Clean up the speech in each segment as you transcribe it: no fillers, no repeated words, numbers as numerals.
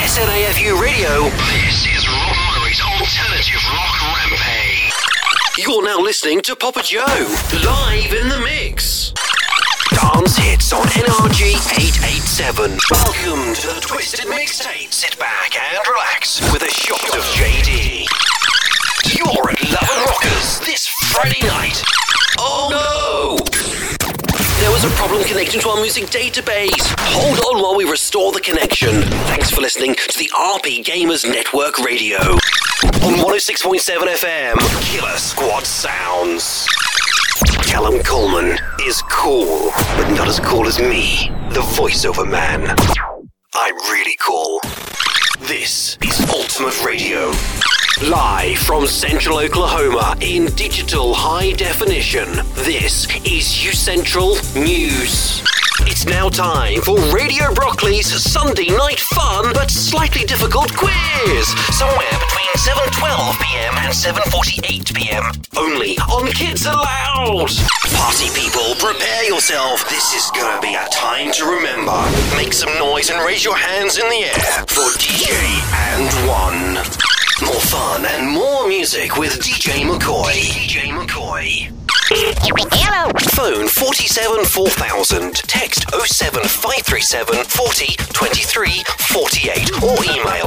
SNAFU Radio. This is Rob Murray's Alternative Rock Rampage. You're now listening to Papa Joe, live in the mix. Dance hits on NRG 887. Welcome to the Twisted Mixtape. Sit back and relax with a shot of JD. You're at Love & Rockers this Friday night. Oh no! There was a problem connecting to our music database. Hold on while we restore the connection. Thanks for listening to the RP Gamers Network Radio. On 106.7 FM, Killer Squad Sounds. Callum Coleman is cool, but not as cool as me, the voiceover man. I'm really cool. This is Ultimate Radio. Live from Central Oklahoma in digital high definition, this is U Central News. It's now time for Radio Broccoli's Sunday night fun but slightly difficult quiz. Somewhere between 7:12pm and 7:48pm. Only on Kids Aloud. Party people, prepare yourself. This is gonna be a time to remember. Make some noise and raise your hands in the air for DJ and One. More fun and more music with DJ McCoy. DJ McCoy. Hello. Phone 47 4000. Text 07537 40 23 48. Or email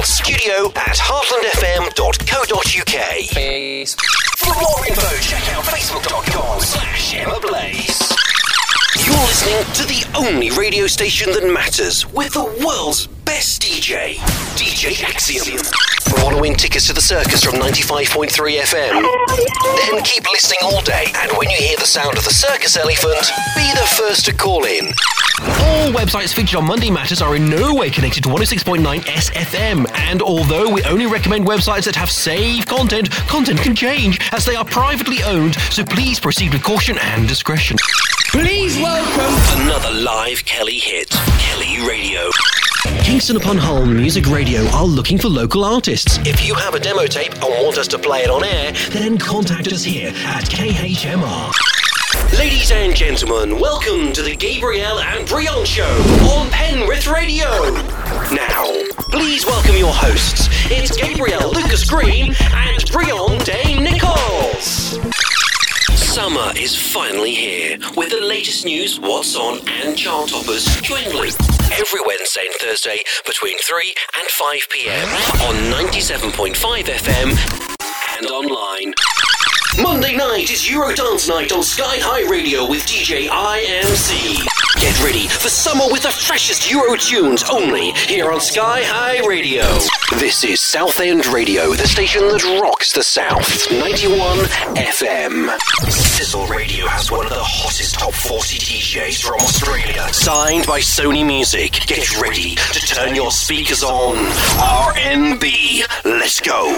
studio@heartlandfm.co.uk. Peace. For more info, check out facebook.com/EmmaBlaze. You're listening to the only radio station that matters with the world's best DJ, DJ Axiom. Want to win tickets to the circus from 95.3 FM? Then keep listening all day, and when you hear the sound of the circus elephant, be the first to call in. All websites featured on Monday Matters are in no way connected to 106.9 SFM, and although we only recommend websites that have saved content, content can change as they are privately owned, so please proceed with caution and discretion. Please welcome another live Kelly hit, Kelly Radio. Kingston upon Hull Music Radio are looking for local artists. If you have a demo tape and want us to play it on air, then contact us here at KHMR. Ladies and gentlemen, welcome to the Gabrielle and Brion Show on Penrith Radio. Now, please welcome your hosts. It's Gabrielle Lucas Green and Brion Dane Nichols. Summer is finally here with the latest news, what's on, and chart toppers jingling every Wednesday and Thursday between 3 and 5 p.m. on 97.5 FM and online. Monday night is Eurodance night on Sky High Radio with DJ IMC. Get ready for summer with the freshest Euro tunes only here on Sky High Radio. This is Southend Radio, the station that rocks the South. 91 FM. Sizzle Radio has one of the hottest top 40 DJs from Australia. Signed by Sony Music. Get ready to turn your speakers on. RNB. Let's go.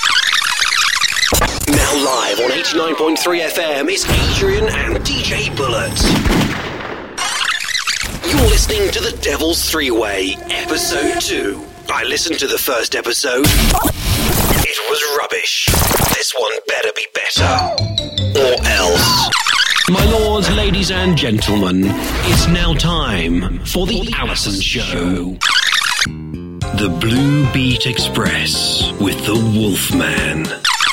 Now live on 89.3 FM is Adrian and DJ Bullet. You're listening to The Devil's Three-Way, Episode 2. I listened to the first episode. It was rubbish. This one better be better. Or else. My lords, ladies and gentlemen, it's now time for The Allison Show. The Blue Beat Express with the Wolfman.